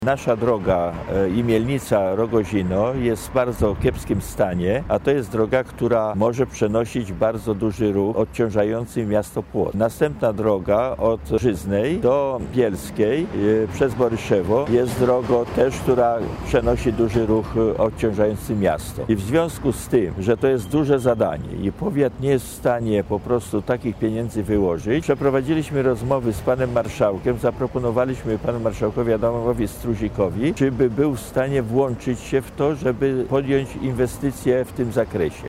Nasza droga Imielnica-Rogozino jest w bardzo kiepskim stanie, a to jest droga, która może przenosić bardzo duży ruch odciążający miasto Płock. Następna droga od Żyznej do Bielskiej przez Boryszewo jest drogą też, która przenosi duży ruch odciążający miasto. I w związku z tym, że to jest duże zadanie i powiat nie jest w stanie po prostu takich pieniędzy wyłożyć, przeprowadziliśmy rozmowy z panem marszałkiem, zaproponowaliśmy panu marszałkowi Adamowi Struzikowi, czy by był w stanie włączyć się w to, żeby podjąć inwestycje w tym zakresie.